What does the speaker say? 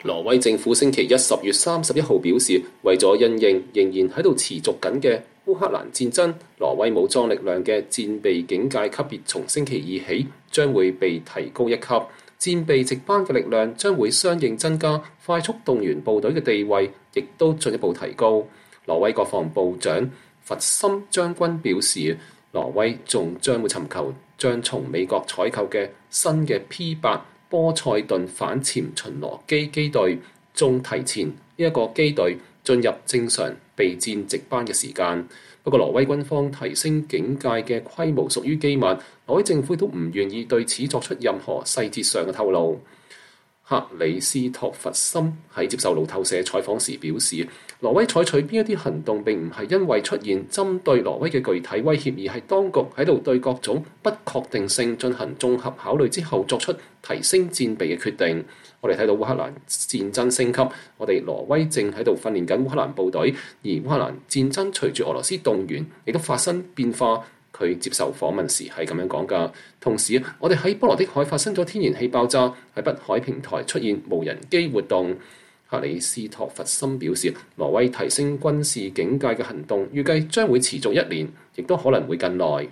挪威政府星期一10月31號表示，為咗因應仍然喺度持續緊嘅烏克蘭戰爭，挪威武裝力量嘅戰備警戒級別從星期二起將會被提高一級，戰備值班嘅力量將會相應增加，快速動員部隊嘅地位亦都進一步提高。挪威國防部長弗森將軍表示，挪威仲將會尋求將從美國採購嘅新嘅 P8波塞頓反潛巡邏機機隊，仲提前呢一個機隊進入正常備戰值班嘅時間。不過，挪威軍方提升警戒嘅規模屬於機密，挪威政府都唔願意對此作出任何細節上嘅透露。克里斯托弗森喺接受路透社採訪時表示，挪威採取邊一啲行動並唔係因為出現針對挪威嘅具體威脅，而係當局喺度對各種不確定性進行綜合考慮之後作出提升戰備嘅決定。我哋睇到烏克蘭戰爭升級，我哋挪威正喺度訓練緊烏克蘭部隊，而烏克蘭戰爭隨住俄羅斯動員亦都發生變化。佢接受訪問時係咁樣講㗎。同時，我哋喺波羅的海發生咗天然氣爆炸，喺北海平台出現無人機活動。克里斯托弗森表示，挪威提升軍事警戒嘅行動預計將會持續1年，亦都可能會更耐。